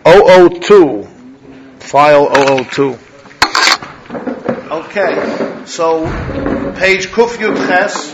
002, file 002. Okay, so page Kuf Yud Ches,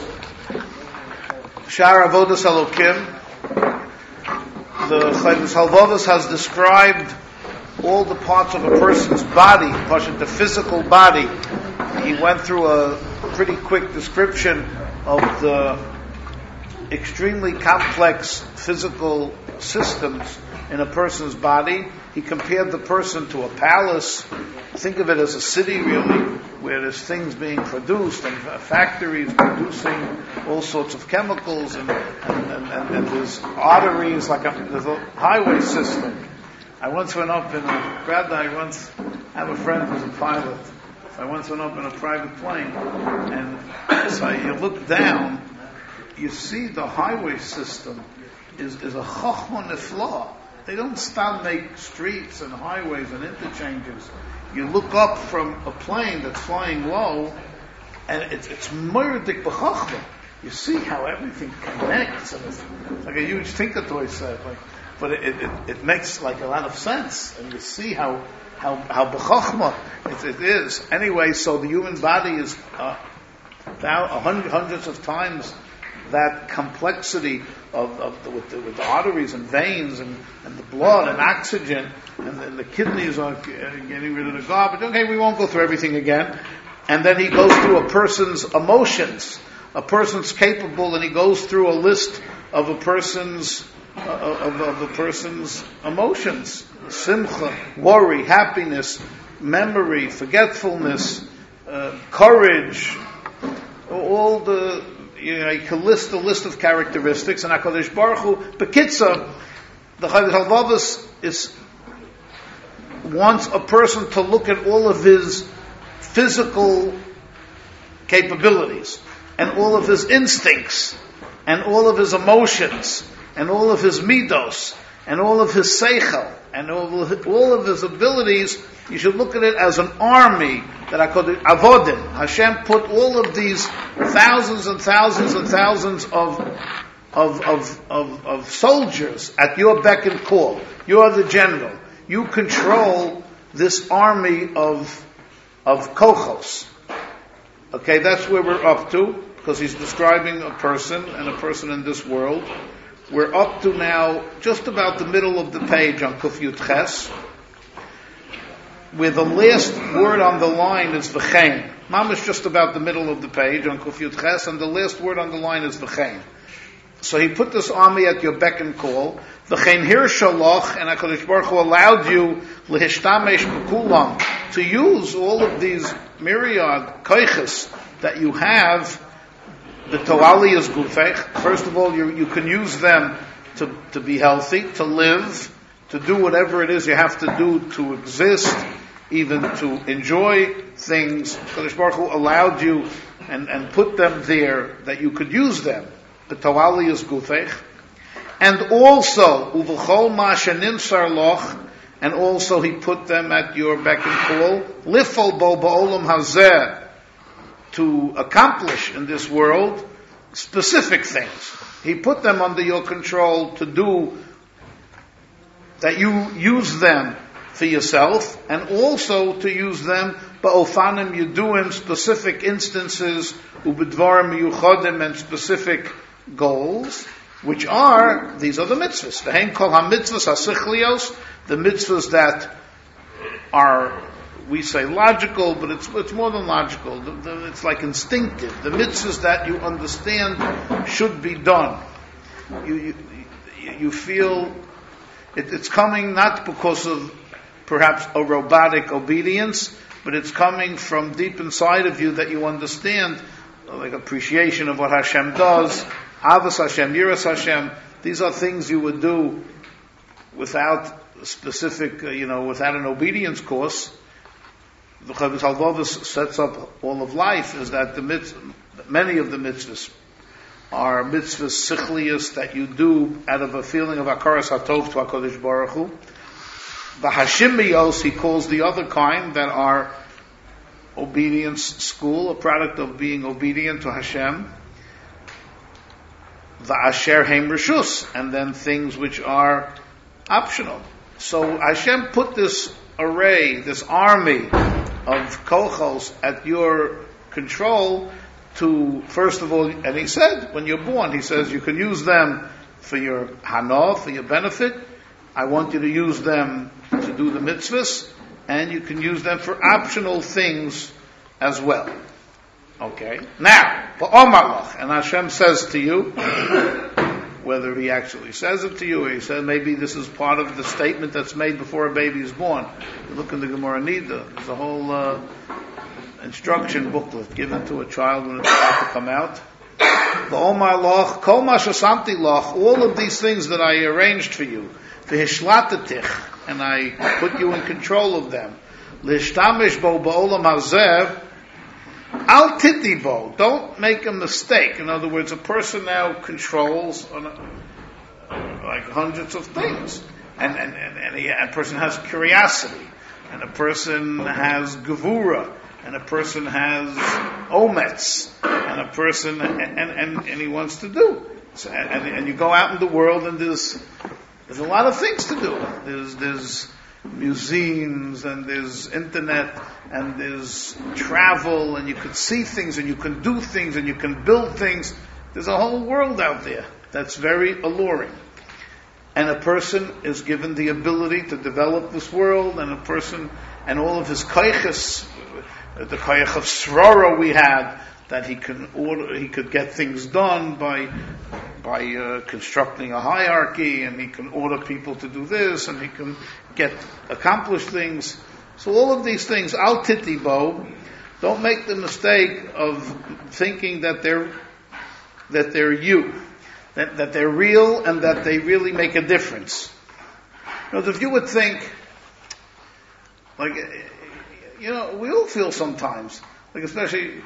Shar Avodas Elokim. The Chovos HaLevavos has described all the parts of a person's body, the physical body. He went through a pretty quick description of the extremely complex physical systems in a person's body. He compared the person to a palace. Think of it as a city, really, where there's things being produced and factories producing all sorts of chemicals, and there's arteries, there's a highway system. I once went up in I have a friend who's a pilot. So I once went up in a private plane, and so you look down, you see the highway system is a chochma nefla. They don't stop make streets and highways and interchanges. You look up from a plane that's flying low, and it's murdik b'chochma. You see how everything connects, and it's like a huge thinker toy set. But it makes like a lot of sense, and you see how b'chochma it is. Anyway, so the human body is hundreds of times that complexity with the arteries and veins and the blood and oxygen, and the kidneys are getting rid of the garbage. Okay, we won't go through everything again. And then he goes through a person's emotions. A person's capable, and he goes through a list of a person's emotions: simcha, worry, happiness, memory, forgetfulness, courage, all the. You can list a list of characteristics, and HaKadosh Baruch Hu, Bekitza, the Chovos HaLevavos wants a person to look at all of his physical capabilities, and all of his instincts, and all of his emotions, and all of his midos, and all of his seichel, and all of his abilities. You should look at it as an army that Avodim. Hashem put all of these thousands and thousands and thousands of soldiers at your beck and call. You are the general. You control this army of kochos. Okay, that's where we're up to, because he's describing a person and a person in this world. We're up to now just about the middle of the page on Kuf Yud Ches, where the last word on the line is v'chein. Mamash just about the middle of the page on Kuf Yud Ches, and the last word on the line is v'chein. So he put this army at your beck and call. V'chein hir shaloch, and HaKadosh Baruch Hu allowed you lehishtamesh b'kulam, to use all of these myriad koiches that you have. The toali is gufech. First of all, you can use them to be healthy, to live, to do whatever it is you have to do to exist, even to enjoy things. Kadosh Baruch Hu allowed you and put them there that you could use them. The toali is gufech. And also, uv'chol ma shenintzar loch, and also he put them at your beck and call, lifol bo ba'olam hazeh, to accomplish in this world specific things. He put them under your control to do that. You use them for yourself, and also to use them ba'ofanim yuduim, specific instances, ubedvarim yuchodim, and specific goals, which are, these are the mitzvahs. Ve'hen kol ha-mitzvahs ha-sichlios, the mitzvahs that are, we say logical, but it's more than logical. It's like instinctive. The mitzvahs that you understand should be done. You feel it's coming not because of perhaps a robotic obedience, but it's coming from deep inside of you that you understand, like appreciation of what Hashem does, avos Hashem, yiras Hashem. These are things you would do without specific, without an obedience course. The Chovos HaLevavos sets up all of life is that many of the mitzvahs are mitzvahs sichlius that you do out of a feeling of hakaras hatov to HaKadosh Baruch Hu. The hashimiyos he calls the other kind that are obedience school, a product of being obedient to Hashem. The asher heim reshus, and then things which are optional. So Hashem put this array, this army of kochos at your control to, first of all, and he said, when you're born, he says you can use them for your hana, for your benefit. I want you to use them to do the mitzvahs, and you can use them for optional things as well. Okay? Now, ba'omalach, and Hashem says to you, whether he actually says it to you, or he said maybe this is part of the statement that's made before a baby is born. You look in the Gemara Nida, there's a whole instruction booklet given to a child when it's about to come out. Ba'omalach, kol ma shasamti lach, all of these things that I arranged for you, v'hishlatatich, and I put you in control of them. L'hishtamish bo ba'olam hazeh, al titibo, don't make a mistake. In other words, a person now controls like hundreds of things, and a person has curiosity, and a person has gevura, and a person has ometz, and a person and he wants to do. So, and you go out in the world, and there's a lot of things to do. There's museums, and there's internet, and there's travel, and you can see things, and you can do things, and you can build things. There's a whole world out there that's very alluring. And a person is given the ability to develop this world, and a person, and all of his koiches, the koich of srora we had, that he could get things done by constructing a hierarchy, and he can order people to do this, and he can accomplish things. So all of these things, al titibo, don't make the mistake of thinking that they're you, that they're real, and that they really make a difference. Because if you would think, like, we all feel sometimes, like especially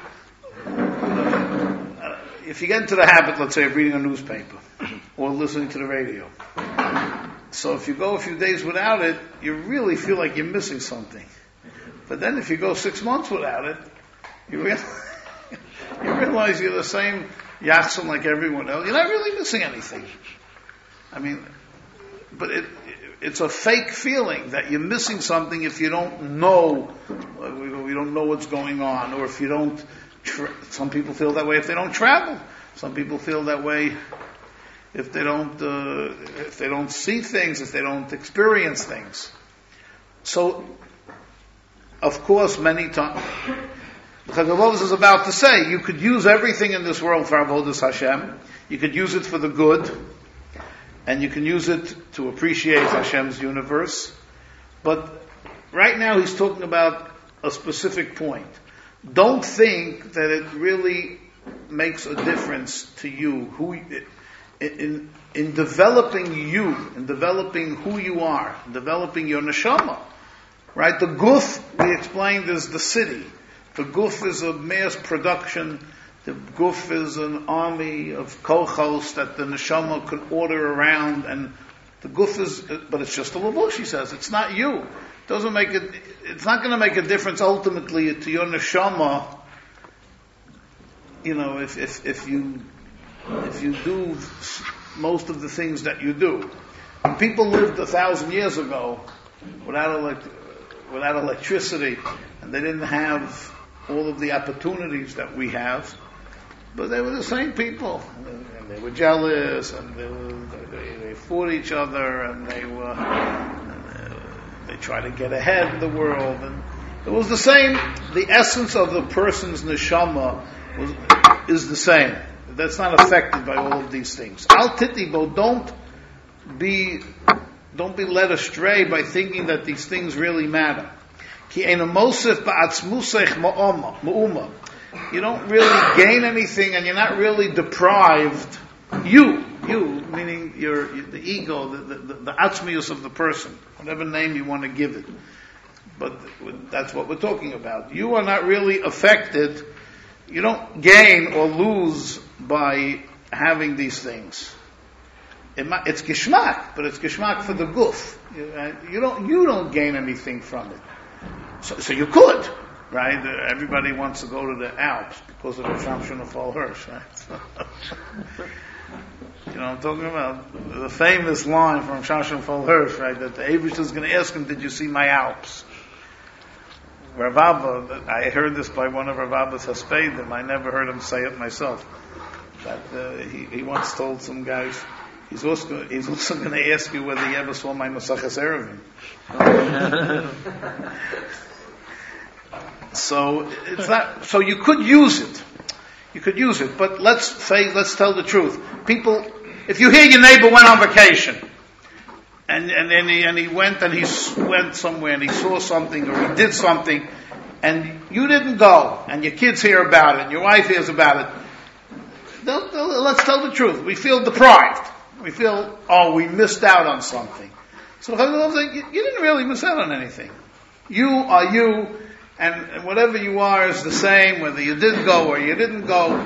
if you get into the habit, let's say, of reading a newspaper or listening to the radio. So if you go a few days without it, you really feel like you're missing something. But then if you go 6 months without it, you realize you're the same yachson like everyone else. You're not really missing anything. I mean, but it's a fake feeling that you're missing something if you don't know, we don't know what's going on, or if you don't, some people feel that way if they don't travel. Some people feel that way if they don't see things, if they don't experience things. So, of course, many times, because Avodas is about to say, you could use everything in this world for Avodas Hashem. You could use it for the good, and you can use it to appreciate Hashem's universe. But right now he's talking about a specific point. Don't think that it really makes a difference to you in developing you, in developing who you are, in developing your neshama. Right? The guf, we explained, is the city. The guf is a mass production. The guf is an army of kochos that the neshama could order around, and the guf is, but it's just a lavush, he says. It's not you. Doesn't make it. It's not going to make a difference ultimately to your neshama. If you do most of the things that you do. When people lived 1,000 years ago without electricity, and they didn't have all of the opportunities that we have, but they were the same people, and they were jealous, and they fought each other, and they tried to get ahead in the world, and it was the same. The essence of the person's neshama is the same. That's not affected by all of these things. Al titibo, don't be led astray by thinking that these things really matter. Ki eina mosef ba'atzmusech ma'uma. You don't really gain anything, and you're not really deprived. You, meaning the ego, the atzmius of the person, whatever name you want to give it. But that's what we're talking about. You are not really affected. You don't gain or lose by having these things. It's gishmak, but it's gishmak for the guf. You don't gain anything from it. So you could, right? Everybody wants to go to the Alps because of the Sham Shunafal Hirsch, right? You know what I'm talking about? The famous line from Shashon Fol Hirsch, right? That the Eibush is going to ask him, did you see my Alps? Rav Abba, I heard this by one of Rav Abba's Haspedim. I never heard him say it myself. That he once told some guys, he's also going to ask you whether you ever saw my Masaches Erevim. So it's not. So you could use it. You could use it, but let's tell the truth. People, if you hear your neighbor went on vacation, and he went somewhere and he saw something or he did something, and you didn't go, and your kids hear about it, and your wife hears about it, let's tell the truth. We feel deprived. We feel, we missed out on something. So Chazal says, you didn't really miss out on anything. You are you, and whatever you are is the same, whether you did go or you didn't go.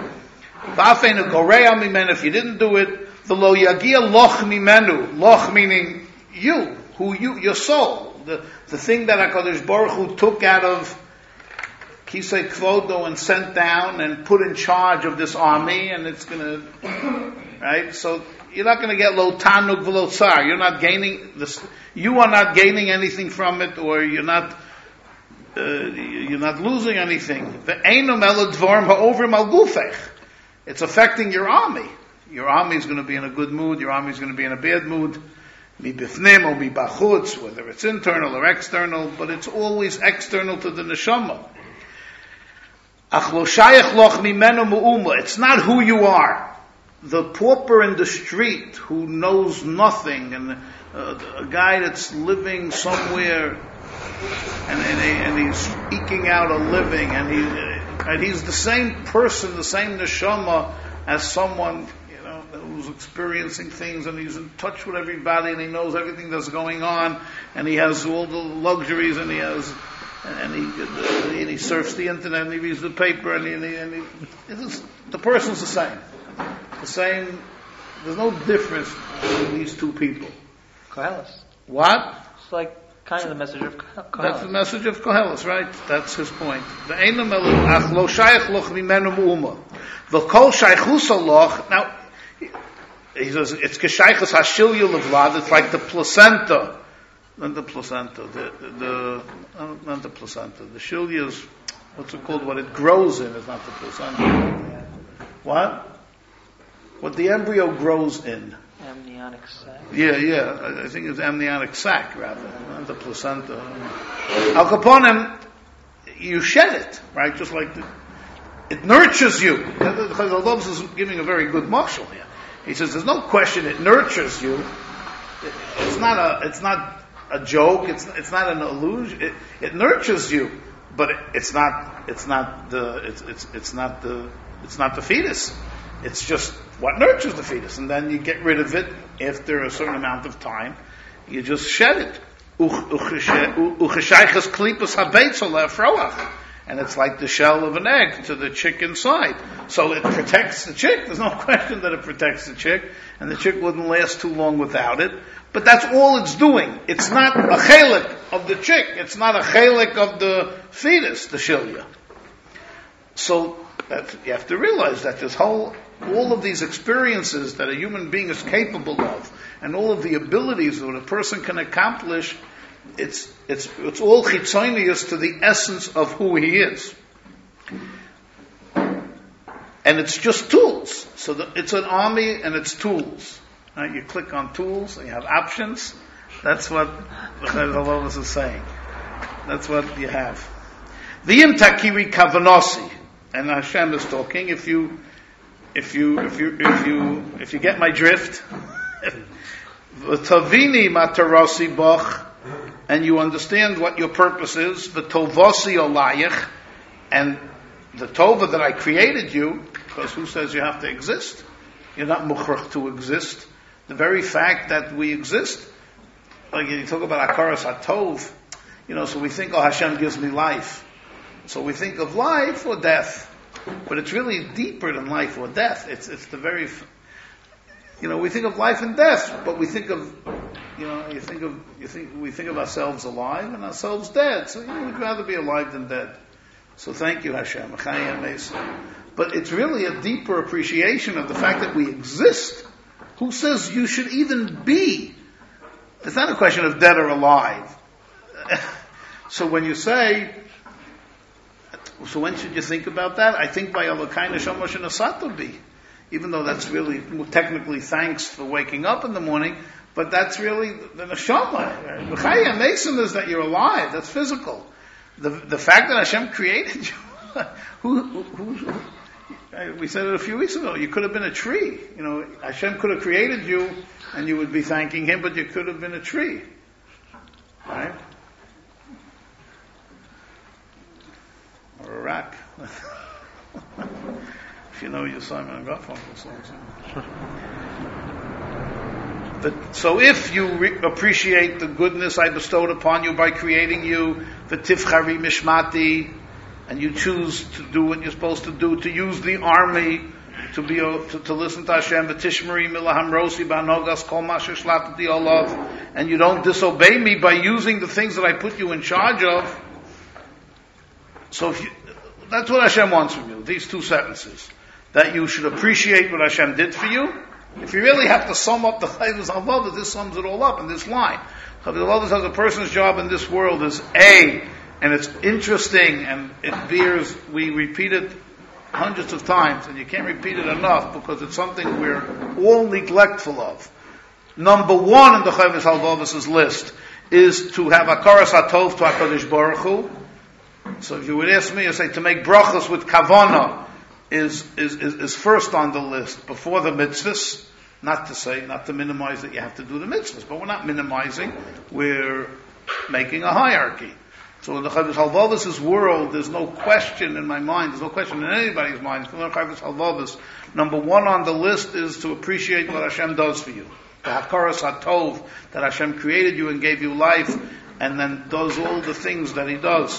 If you didn't do it, the lo yagia loch mimenu, loch meaning you, your soul, the thing that HaKadosh Baruch Hu took out of Kisei Kvodo and sent down and put in charge of this army, and it's gonna, right? So you're not gonna get lo tanuk v'lo tsar. You're not gaining this. You are not gaining anything from it, or you're not losing anything. The einam eladvorm ha'over malgufech. It's affecting your army. Your army is going to be in a good mood. Your army is going to be in a bad mood. Mi bifnim or mi bachutz, whether it's internal or external, but it's always external to the neshama. Ach lo shayach loch mimenu mu'uma. It's not who you are. The pauper in the street who knows nothing, and a guy that's living somewhere, and he's eking out a living, and he's the same person, the same neshama as someone, who's experiencing things, and he's in touch with everybody, and he knows everything that's going on, and he has all the luxuries, and he surfs the internet, and he reads the paper, the person's the same. The same. There's no difference between these two people. Koheles. What? It's like kind of the message of Koheles. That's the message of Koheles, right? That's his point. The einam ach lo shayach loch mimenu mu'uma. V'kol shaychus aloch. Now, he says it's k'shaychus hashilya levlad. It's like the placenta, not the placenta. Not the placenta. The shilya is what's it called? What it grows in is not the placenta. What? What the embryo grows in. Amniotic sac. Yeah. I think it's amniotic sac rather, not the placenta. Al Kaponim, you shed it, right? Just like it nurtures you. Chazal Dovs is giving a very good marshal here. He says there's no question it nurtures you. It's not a joke. It's not an illusion. It nurtures you, but it's not the fetus. It's just what nurtures the fetus, and then you get rid of it after a certain amount of time. You just shed it. And it's like the shell of an egg to the chick inside. So it protects the chick. There's no question that it protects the chick, and the chick wouldn't last too long without it. But that's all it's doing. It's not a chelik of the chick. It's not a chelik of the fetus, the shilya. So you have to realize that all of these experiences that a human being is capable of, and all of the abilities that a person can accomplish, it's all chitzonius to the essence of who he is. And it's just tools. So it's an army and it's tools. Right? You click on tools and you have options. That's what the Chazal is saying. That's what you have. V'im takiri kavanosi. And Hashem is talking. If you get my drift, v'tavini matarasi boch, and you understand what your purpose is, v'tovasi olayich, and the tova that I created you, because who says you have to exist? You're not mukhrach to exist. The very fact that we exist, like you talk about akaras hatov, so we think, Hashem gives me life. So we think of life or death. But it's really deeper than life or death. It's the very, we think of life and death, but we think of, we think of ourselves alive and ourselves dead. So we'd rather be alive than dead. So thank you, Hashem. But it's really a deeper appreciation of the fact that we exist. Who says you should even be? It's not a question of dead or alive. So when you say, so when should you think about that? I think by Elokai Neshama Shenasato Bi. Even though that's really technically thanks for waking up in the morning, but that's really the neshama. B'chaya Mason is that you're alive. That's physical. The fact that Hashem created you, we said it a few weeks ago. You could have been a tree. Hashem could have created you, and you would be thanking Him, but you could have been a tree, right? Or a rock. If you know your Simon and Garfunkel songs. So if you appreciate the goodness I bestowed upon you by creating you, the tifchari mishmati, and you choose to do what you're supposed to do, to use the army, to listen to Hashem, the tishmari milaham rosi banogas kol masher shlapati olav, and you don't disobey me by using the things that I put you in charge of. So that's what Hashem wants from you, these two sentences. That you should appreciate what Hashem did for you. If you really have to sum up the Chavos Halvavos, this sums it all up in this line. Chavos Halvavos says a person's job in this world is A, and it's interesting, and it bears, we repeat it hundreds of times, and you can't repeat it enough because it's something we're all neglectful of. Number one in the Chavos Halvavos' list is to have Akaras HaTov to HaKadosh Baruch Hu. So if you would ask me, I say to make brachos with kavana is first on the list before the mitzvahs. Not to minimize that you have to do the mitzvahs, but we're not minimizing. We're making a hierarchy. So in the Chavos Halvavos' world, there's no question in my mind, there's no question in anybody's mind. In the Chavos Halvavos, number one on the list is to appreciate what Hashem does for you. The Hakaras HaTov, that Hashem created you and gave you life, and then does all the things that He does.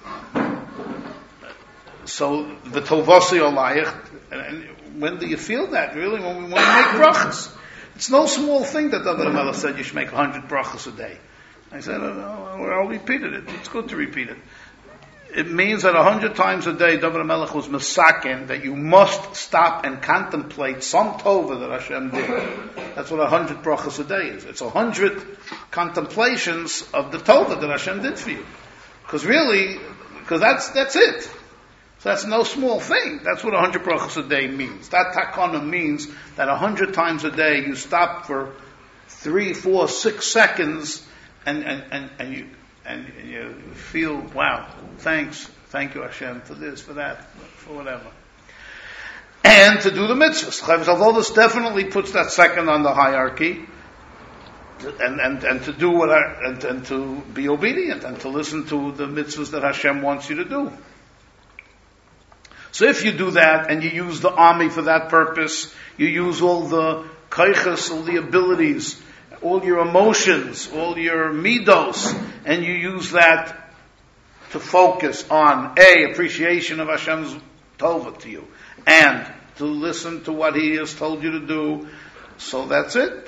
So the tovasi olayich, and when do you feel that? Really, when we want to make brachas, it's no small thing that David HaMelech said you should make 100 brachas a day. I said, I'll repeat it. It's good to repeat it. It means that 100 times a day, David HaMelech was mesaken that you must stop and contemplate some tova that Hashem did. That's what 100 brachas a day is. It's 100 contemplations of the tova that Hashem did for you. Because that's it. So that's no small thing. That's what 100 brachos a day means. That takana means that 100 times a day you stop for 3, 4, 6 seconds and you feel, wow, thank you Hashem for this, for that, for whatever. And to do the mitzvahs. Chavos Halvavos definitely puts that second on the hierarchy. And to do and to be obedient and to listen to the mitzvahs that Hashem wants you to do. So if you do that and you use the army for that purpose, you use all the kaiches, all the abilities, all your emotions, all your midos, and you use that to focus on A, appreciation of Hashem's tova to you, and to listen to what He has told you to do. So that's it.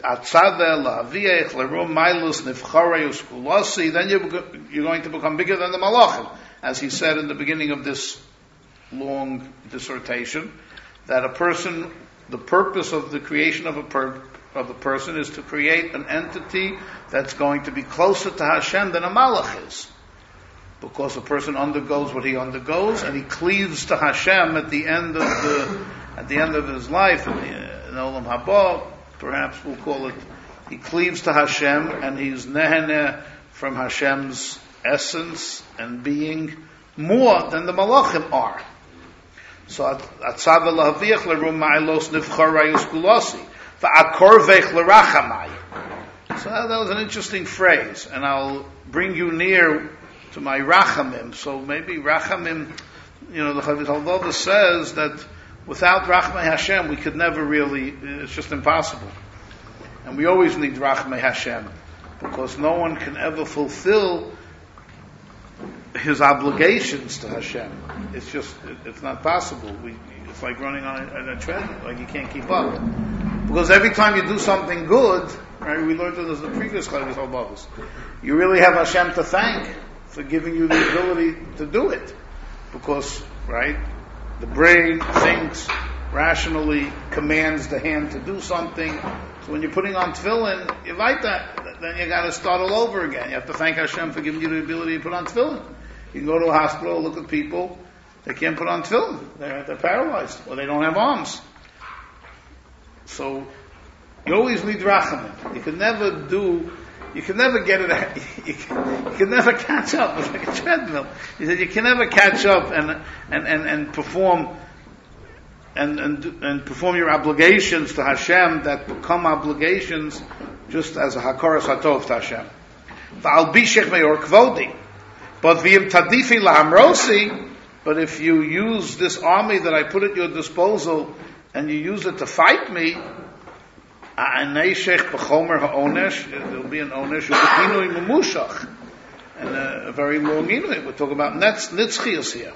Then you're going to become bigger than the malachim, as he said in the beginning of this long dissertation, that the purpose of the creation of a person is to create an entity that's going to be closer to Hashem than a malach is. Because a person undergoes what he undergoes, and he cleaves to Hashem at the end of his life, in Olam Haba, perhaps we'll call it, he cleaves to Hashem, and he's neheneh from Hashem's essence and being more than the malachim are. So atzav lahaviach lerum ma'alos nivcharayus kulasi va'akorvech lerachamai. So that was an interesting phrase, and I'll bring you near to my rachamim. So maybe rachamim, the Chavos Halvavos says that without Rachmei Hashem, we could never really, it's just impossible. And we always need Rachmei Hashem, because no one can ever fulfill his obligations to Hashem. It's not possible. It's like running on a treadmill, like you can't keep up. Because every time you do something good, right, we learned this in the previous Chavos Halvavos, you really have Hashem to thank for giving you the ability to do it. Because, right, The brain thinks rationally, commands the hand to do something. So when you're putting on tefillin, you like that, then you got to start all over again. You have to thank Hashem for giving you the ability to put on tefillin. You can go to a hospital, look at people, they can't put on tefillin. They're paralyzed, or they don't have arms. So you always need rachamim. You can never get it. You can never catch up. It's like a treadmill. He said you can never catch up and perform and perform your obligations to Hashem that become obligations just as a hakaras hatov to Hashem. V'al bishech meyor kvodi, but v'im tadifi lahamrosi. But if you use this army that I put at your disposal and you use it to fight me, there'll be an onesh and a very long inuit. We're talking about nitzchias here.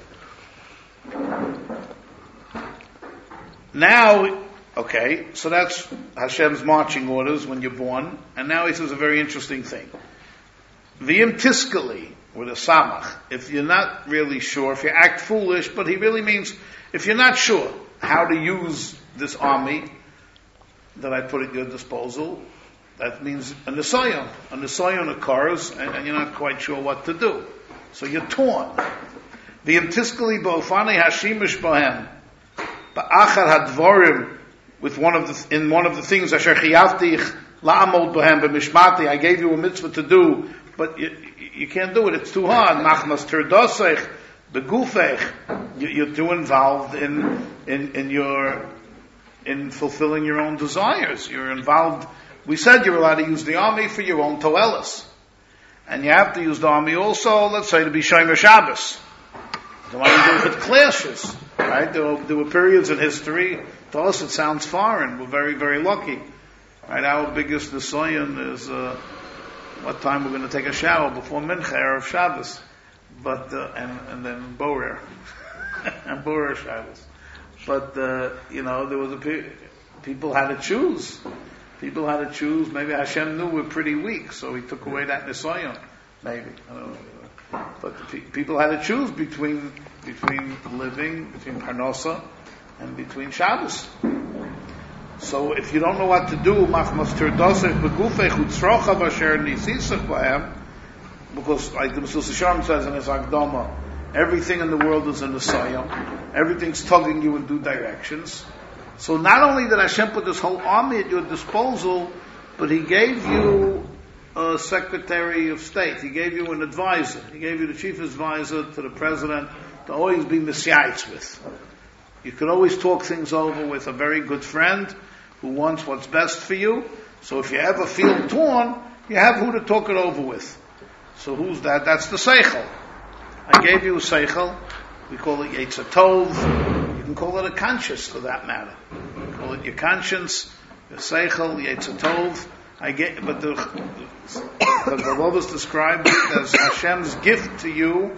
Now, okay, so that's Hashem's marching orders when you're born, and now he says a very interesting thing. V'im tiskali, with a samach, if you're not really sure, if you act foolish, but he really means, if you're not sure how to use this army that I put at your disposal, that means a nisayon. A nisayon occurs, and you're not quite sure what to do. So you're torn. V'im tiskali ba'ofani hashimish bohem, ba'achar hadvorim, with one of the things, asher chiyavtich la'amod bohem b'mishmati, I gave you a mitzvah to do, but you can't do it, it's too hard. Machmas terdosech, begufech, you're too involved in fulfilling your own desires. You're involved. We said you're allowed to use the army for your own toelis. And you have to use the army also, let's say, to be Shomer Shabbos. The one you do if it clashes. Right? There were periods in history, to us it sounds foreign. We're very, very lucky. Right? Our biggest nisayon is what time we're going to take a shower before Mincha of Shabbos. But, and then Borer. And Borer Shabbos. But, there was people had to choose. People had to choose. Maybe Hashem knew we're pretty weak, so he took away that nisayon. Maybe. I don't know. But people had to choose between living, between Parnosa, and between Shabbos. So if you don't know what to do, machmas terdosech begufech utzrocha b'asher nisisach b'hem, because like the Mesillas Yesharim says in his Akdama, everything in the world is in the Sayam. Everything's tugging you in two directions. So not only did Hashem put this whole army at your disposal, but He gave you a Secretary of State. He gave you an advisor. He gave you the chief advisor to the president to always be misyaitz with. You can always talk things over with a very good friend who wants what's best for you. So if you ever feel torn, you have who to talk it over with. So who's that? That's the Seichel. I gave you a Seichel. We call it Yetzer Tov. You can call it a conscience for that matter. You can call it your conscience, your Seichel, Yetzer Tov. But the Rav is described as Hashem's gift to you.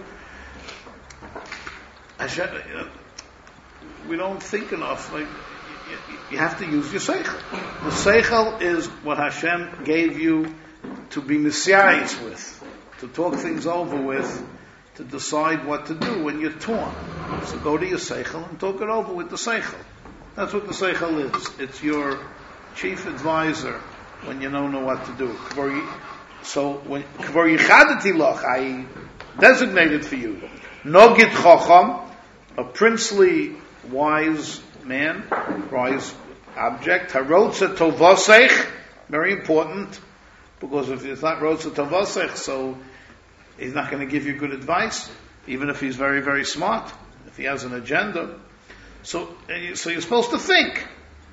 Hashem, we don't think enough. Like you have to use your Seichel. The Seichel is what Hashem gave you to be Messiahs with, to talk things over with, to decide what to do when you're torn. So go to your Seichel and talk it over with the Seichel. That's what the Seichel is. It's your chief advisor when you don't know what to do. So when Kvar Yichadati Loch, I designated for you Nogid Chacham, a princely wise man, wise object. Harotza Tovosech, very important, because if it's not Rotza Tovosech, so he's not going to give you good advice, even if he's very, very smart, if he has an agenda. So you're supposed to think.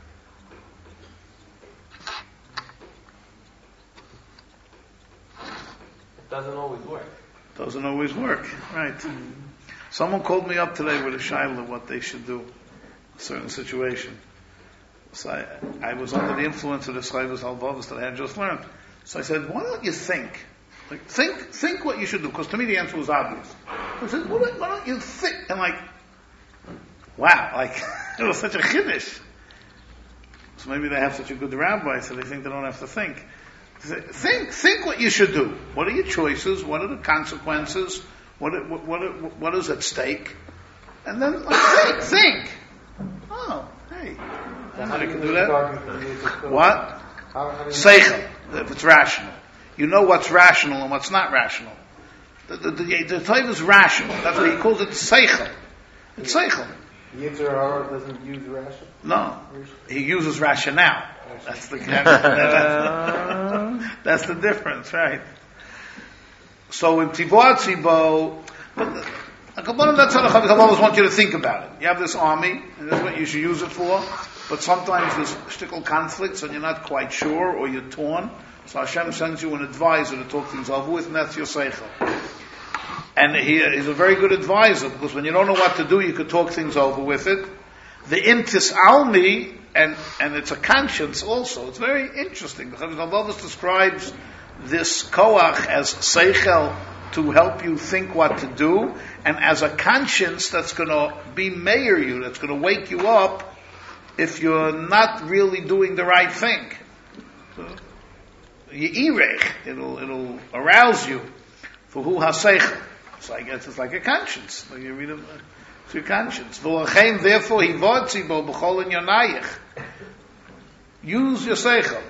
Doesn't always work. Right. Someone called me up today with a shaila what they should do in a certain situation. So I was under the influence of the Chayvus Halvavos that I had just learned. So I said, why don't you think? Like, think what you should do. Because to me the answer was obvious. I said, why don't you think? And wow, it was such a chiddush. So maybe they have such a good rabbi, so they think they don't have to think. Think what you should do. What are your choices? What are the consequences? What is at stake? And then think. Oh, hey. I can do that. What? Seichel, if it's rational. You know what's rational and what's not rational. The type is rational. That's why he calls it Seichel. It's Seichel. Yetzer Hara doesn't use rational? No. He uses rationale. That's the that's the difference, right? So in Tivot Tzibo, that's what I always want you to think about it. You have this army, and this is what you should use it for, but sometimes there's shtickle conflicts and you're not quite sure, or you're torn. So Hashem sends you an advisor to talk things over with, and that's your seichel. And he's a very good advisor, because when you don't know what to do, you could talk things over with it. The intis almi, and it's a conscience also. It's very interesting. The Chavos describes this koach as seichel, to help you think what to do, and as a conscience that's going to be mayor you, that's going to wake you up if you're not really doing the right thing. It'll arouse you for who haseichel. So I guess it's like a conscience. Like you read it, it's your conscience. Therefore, use your seichel.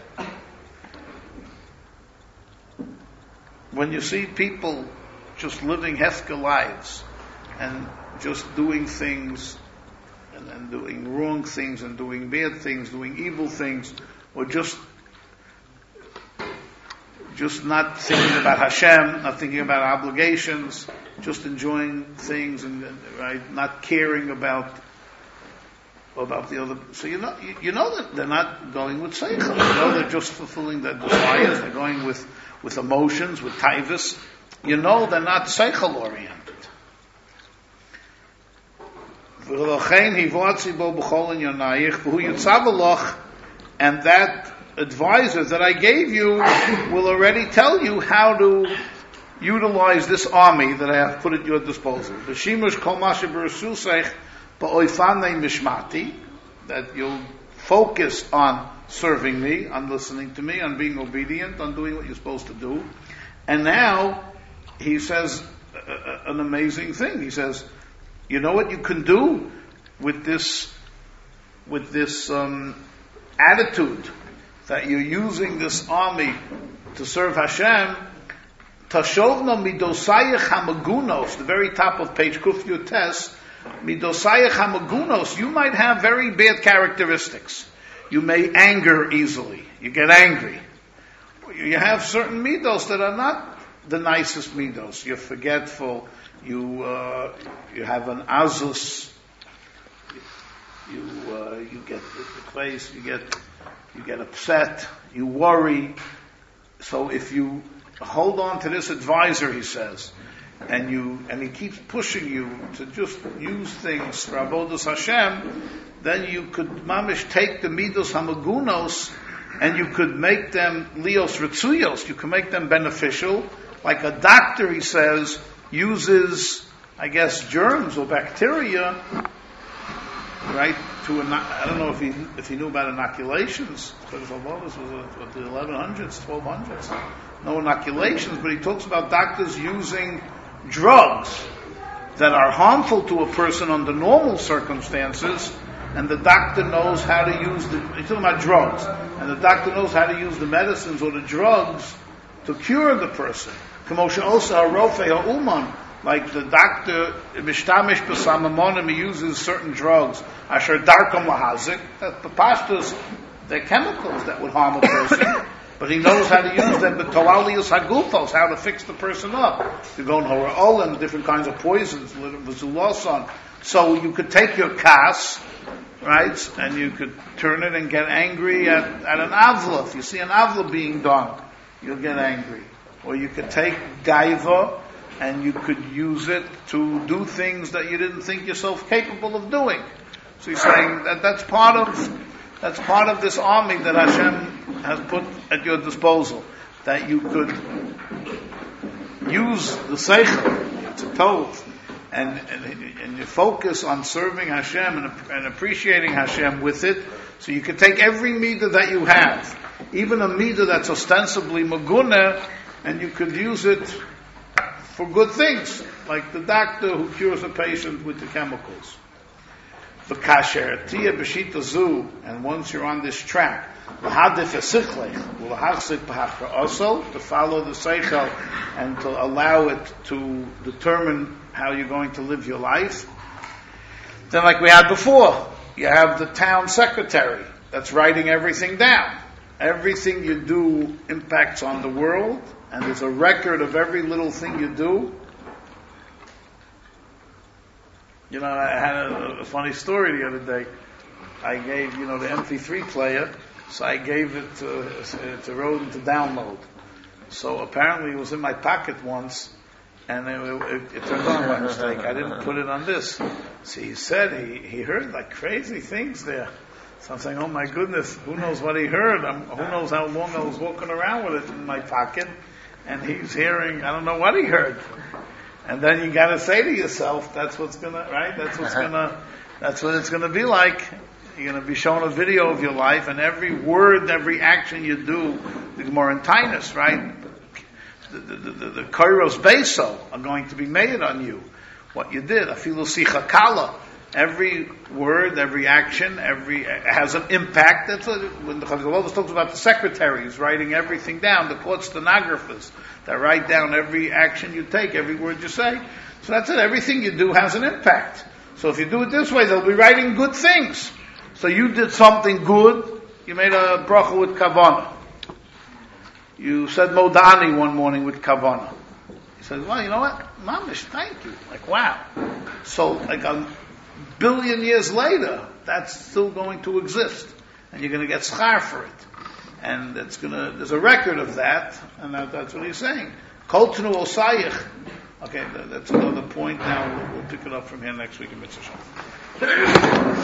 When you see people just living hefker lives and just doing things and then doing wrong things and doing bad things, doing evil things, or just not thinking about Hashem, not thinking about obligations, just enjoying things and right, not caring about the other. So you know that they're not going with seichel. You know they're just fulfilling their desires. They're going with emotions, with taivus. You know they're not seichel oriented. And that advisor that I gave you will already tell you how to utilize this army that I have put at your disposal. That you'll focus on serving me, on listening to me, on being obedient, on doing what you're supposed to do. And now he says an amazing thing. He says, you know what you can do with this attitude that you're using this army to serve Hashem. Tashovna midosayach hamagunos, the very top of page Kuf Yutes, midosayach hamagunos, you might have very bad characteristics. You may anger easily. You get angry. You have certain midos that are not the nicest midos. You're forgetful. You have an azus. You get place. You get upset. You worry. So if you hold on to this advisor, he says, and he keeps pushing you to just use things for avodas Hashem, then you could mamish take the midos hamagunos and you could make them lios ritzuyos. You can make them beneficial. Like a doctor, he says, uses, I guess, germs or bacteria, right? I don't know if he knew about inoculations, because this was the 1100s, 1200s. No inoculations, but he talks about doctors using drugs that are harmful to a person under normal circumstances, and the doctor knows how to use he's talking about drugs, and the doctor knows how to use the medicines or the drugs to cure the person. Kamosha also harofe ha'uman, like the doctor, mishtamish b'samamonim, he uses certain drugs, asher darkam lahazik, that the pastas, they're chemicals that would harm a person, but he knows how to use them, but tolalius hagufos, how to fix the person up. You go in hora'ol and different kinds of poisons, v'zuloson. So you could take your kas, right, and you could turn it and get angry at an avla. If you see an avla being done, you'll get angry. Or you could take gaiva, and you could use it to do things that you didn't think yourself capable of doing. So he's saying that that's part of this army that Hashem has put at your disposal, that you could use the seichel, it's a tov, and you focus on serving Hashem and appreciating Hashem with it. So you could take every midah that you have, even a midah that's ostensibly maguneh, and you could use it for good things, like the doctor who cures a patient with the chemicals. V'kasher tia b'shita zu, and once you're on this track, l'hadif esichlech, l'hachzik b'hachra also, to follow the seichel and to allow it to determine how you're going to live your life. Then, like we had before, you have the town secretary that's writing everything down. Everything you do impacts on the world, and there's a record of every little thing you do. You know, I had a funny story the other day. I gave, the MP3 player, so I gave it to Roden to download. So apparently it was in my pocket once, and it turned on by mistake. I didn't put it on this. So he said he heard like crazy things there. So I'm saying, oh my goodness, who knows what he heard? Who knows how long I was walking around with it in my pocket, and he's hearing, I don't know what he heard. And then you gotta say to yourself, that's what it's gonna be like. You're gonna be shown a video of your life, and every word, every action you do, the Gemara in Tainus, right? The Kairos Beso are going to be made on you. What you did, Afilu Sicha Kala. Every word, every action, has an impact. That's when the Chazal talks about the secretaries writing everything down, the court stenographers that write down every action you take, every word you say. So that's it. Everything you do has an impact. So if you do it this way, they'll be writing good things. So you did something good. You made a bracha with kavanah. You said Modani one morning with kavanah. He says, well, you know what? Mamish, thank you. Like, wow. So, like a billion years later, that's still going to exist. And you're going to get schar for it. And there's a record of that, and that's what he's saying. Kol tenu osayich. Okay, that's another point now. We'll pick it up from here next week in Mitzvah Shalom.